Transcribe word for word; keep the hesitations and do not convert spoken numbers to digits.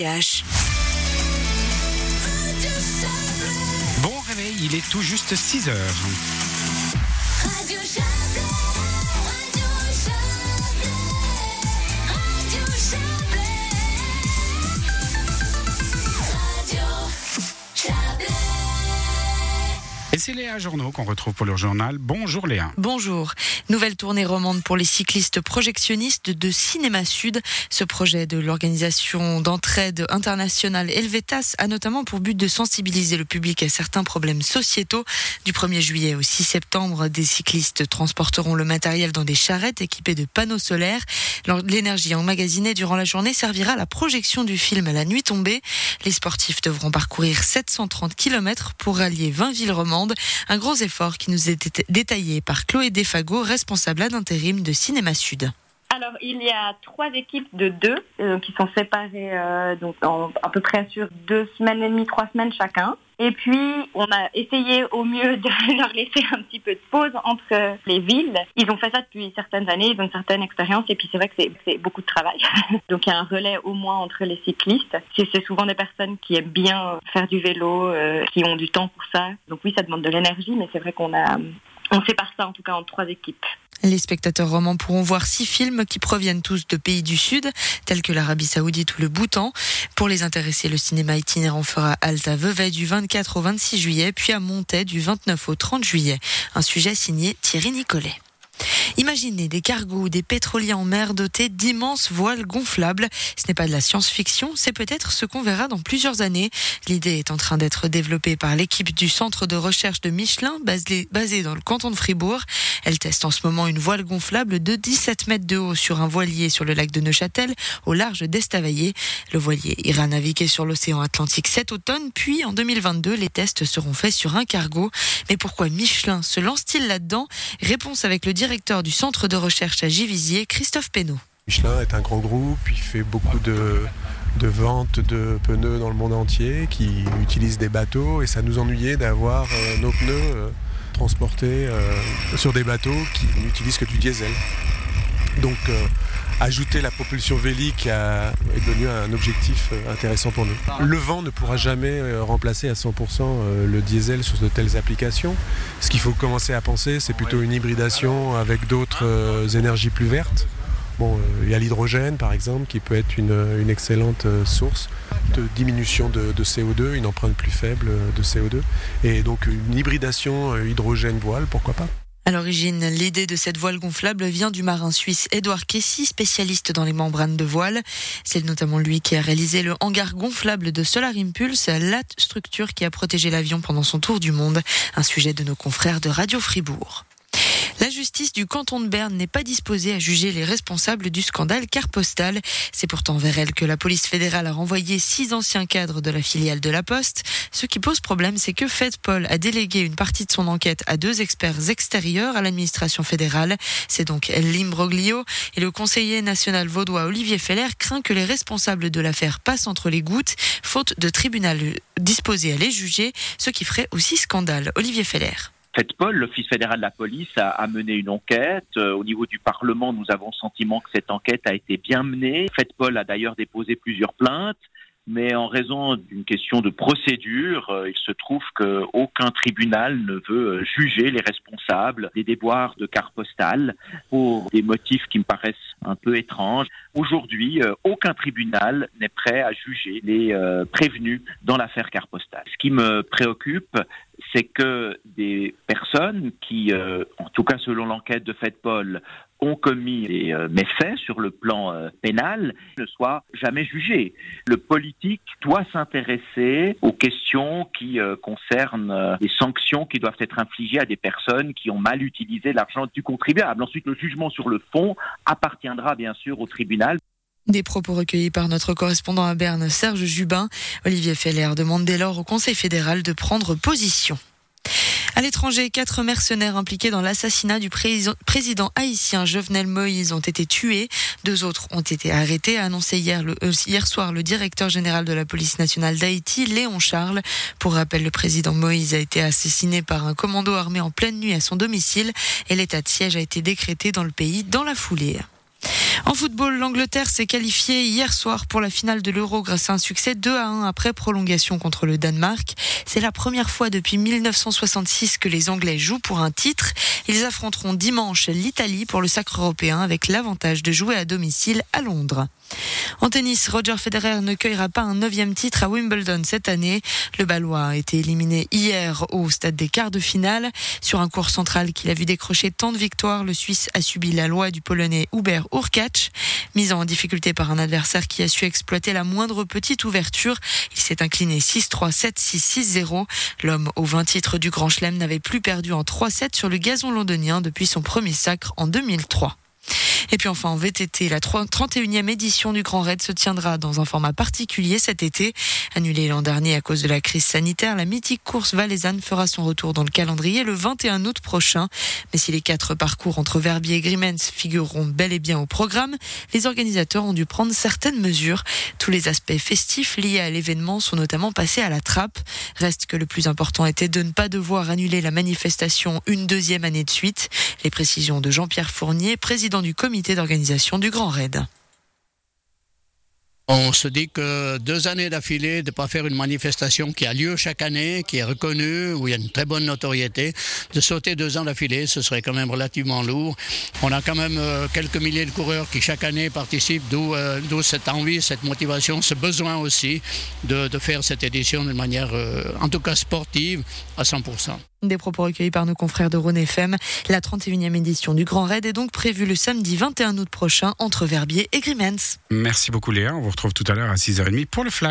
H. Bon réveil, il est tout juste six heures. Radio Chablais, Radio Chablais, Radio Chablais, Radio Chablais. Et c'est Léa Journaux qu'on retrouve pour le journal. Bonjour Léa. Bonjour. Nouvelle tournée romande pour les cyclistes projectionnistes de Cinéma Sud. Ce projet de l'organisation d'entraide internationale Helvetas a notamment pour but de sensibiliser le public à certains problèmes sociétaux. Du premier juillet au six septembre, des cyclistes transporteront le matériel dans des charrettes équipées de panneaux solaires. L'énergie emmagasinée durant la journée servira à la projection du film à la nuit tombée. Les sportifs devront parcourir sept cent trente kilomètres pour rallier vingt villes romandes. Un gros effort qui nous est détaillé par Chloé Defago, responsable ad intérim de Cinéma Sud. Alors, il y a trois équipes de deux euh, qui sont séparées euh, donc en, à peu près sur deux semaines et demie, trois semaines chacun. Et puis, on a essayé au mieux de leur laisser un petit peu de pause entre les villes. Ils ont fait ça depuis certaines années, ils ont une certaine expérience et puis c'est vrai que c'est, c'est beaucoup de travail. Donc, il y a un relais au moins entre les cyclistes. C'est, c'est souvent des personnes qui aiment bien faire du vélo, euh, qui ont du temps pour ça. Donc oui, ça demande de l'énergie, mais c'est vrai qu'on a, on sépare ça en tout cas en trois équipes. Les spectateurs romans pourront voir six films qui proviennent tous de pays du Sud, tels que l'Arabie Saoudite ou le Bhoutan. Pour les intéressés, le cinéma itinérant fera halte à Vevey du vingt-quatre au vingt-six juillet, puis à Montaix du vingt-neuf au trente juillet. Un sujet signé Thierry Nicolet. Imaginez des cargos ou des pétroliers en mer dotés d'immenses voiles gonflables. Ce n'est pas de la science-fiction, c'est peut-être ce qu'on verra dans plusieurs années. L'idée est en train d'être développée par l'équipe du centre de recherche de Michelin, basé, basé dans le canton de Fribourg. Elle teste en ce moment une voile gonflable de dix-sept mètres de haut sur un voilier sur le lac de Neuchâtel, au large d'Estavayer. Le voilier ira naviguer sur l'océan Atlantique cet automne, puis en deux mille vingt-deux, les tests seront faits sur un cargo. Mais pourquoi Michelin se lance-t-il là-dedans ? Réponse avec le directeur du centre de recherche à Givisiez, Christophe Pénaud. Michelin est un grand groupe, il fait beaucoup de, de ventes de pneus dans le monde entier, qui utilise des bateaux, et ça nous ennuyait d'avoir euh, nos pneus euh, transportés euh, sur des bateaux qui n'utilisent que du diesel. Donc euh, ajouter la propulsion vélique a, est devenu un objectif euh, intéressant pour nous. Le vent ne pourra jamais euh, remplacer à cent pour cent euh, le diesel sur de telles applications. Ce qu'il faut commencer à penser, c'est plutôt une hybridation avec d'autres euh, énergies plus vertes. Bon, euh, il y a l'hydrogène par exemple qui peut être une, une excellente euh, source de diminution de, de C O deux, une empreinte plus faible de C O deux. Et donc une hybridation euh, hydrogène-voile, pourquoi pas ? À l'origine, l'idée de cette voile gonflable vient du marin suisse Édouard Kessy, spécialiste dans les membranes de voile. C'est notamment lui qui a réalisé le hangar gonflable de Solar Impulse, la structure qui a protégé l'avion pendant son tour du monde. Un sujet de nos confrères de Radio Fribourg. La justice du canton de Berne n'est pas disposée à juger les responsables du scandale Carte Postale. C'est pourtant vers elle que la police fédérale a renvoyé six anciens cadres de la filiale de la Poste. Ce qui pose problème, c'est que FedPol a délégué une partie de son enquête à deux experts extérieurs à l'administration fédérale. C'est donc l'imbroglio. Et le conseiller national vaudois Olivier Feller craint que les responsables de l'affaire passent entre les gouttes, faute de tribunal disposé à les juger, ce qui ferait aussi scandale. Olivier Feller. FedPol, l'Office fédéral de la police, a, a mené une enquête. Euh, au niveau du Parlement, nous avons le sentiment que cette enquête a été bien menée. FedPol a d'ailleurs déposé plusieurs plaintes, mais en raison d'une question de procédure, euh, il se trouve qu'aucun tribunal ne veut euh, juger les responsables des déboires de Carte Postale pour des motifs qui me paraissent un peu étranges. Aujourd'hui, euh, aucun tribunal n'est prêt à juger les euh, prévenus dans l'affaire Carte Postale. Ce qui me préoccupe, c'est que des personnes qui, euh, en tout cas selon l'enquête de FedPol, ont commis des euh, méfaits sur le plan euh, pénal, ne soient jamais jugées. Le politique doit s'intéresser aux questions qui euh, concernent euh, les sanctions qui doivent être infligées à des personnes qui ont mal utilisé l'argent du contribuable. Ensuite, le jugement sur le fond appartiendra bien sûr au tribunal. Des propos recueillis par notre correspondant à Berne, Serge Jubin. Olivier Feller demande dès lors au Conseil fédéral de prendre position. À l'étranger, quatre mercenaires impliqués dans l'assassinat du président haïtien Jovenel Moïse ont été tués. Deux autres ont été arrêtés, a annoncé hier, le, euh, hier soir le directeur général de la police nationale d'Haïti, Léon Charles. Pour rappel, le président Moïse a été assassiné par un commando armé en pleine nuit à son domicile et l'état de siège a été décrété dans le pays dans la foulée. En football, l'Angleterre s'est qualifiée hier soir pour la finale de l'Euro grâce à un succès deux à un après prolongation contre le Danemark. C'est la première fois depuis mille neuf cent soixante-six que les Anglais jouent pour un titre. Ils affronteront dimanche l'Italie pour le sacre européen avec l'avantage de jouer à domicile à Londres. En tennis, Roger Federer ne cueillera pas un neuvième titre à Wimbledon cette année. Le Balois a été éliminé hier au stade des quarts de finale. Sur un court central qu'il a vu décrocher tant de victoires, le Suisse a subi la loi du Polonais Hubert Hurkacz. Mis en difficulté par un adversaire qui a su exploiter la moindre petite ouverture, il s'est incliné six trois, sept six, six zéro. L'homme aux vingt titres du Grand Chelem n'avait plus perdu en trois sept sur le gazon londonien depuis son premier sacre en deux mille trois. Et puis enfin en V T T, la trente et unième édition du Grand Raid se tiendra dans un format particulier cet été. Annulée l'an dernier à cause de la crise sanitaire, la mythique course valaisanne fera son retour dans le calendrier le vingt et un août prochain. Mais si les quatre parcours entre Verbier et Grimens figureront bel et bien au programme, les organisateurs ont dû prendre certaines mesures. Tous les aspects festifs liés à l'événement sont notamment passés à la trappe. Reste que le plus important était de ne pas devoir annuler la manifestation une deuxième année de suite. Les précisions de Jean-Pierre Fournier, président du comité d'organisation du Grand Raid. On se dit que deux années d'affilée, de ne pas faire une manifestation qui a lieu chaque année, qui est reconnue, où il y a une très bonne notoriété, de sauter deux ans d'affilée, ce serait quand même relativement lourd. On a quand même euh, quelques milliers de coureurs qui chaque année participent, d'où, euh, d'où cette envie, cette motivation, ce besoin aussi de, de faire cette édition de manière, euh, en tout cas sportive, à cent pour cent. Des propos recueillis par nos confrères de Rhône F M. La trente et unième édition du Grand Raid est donc prévue le samedi vingt et un août prochain entre Verbier et Grimens. Merci beaucoup Léa, on vous retrouve tout à l'heure à six heures trente pour le Flash.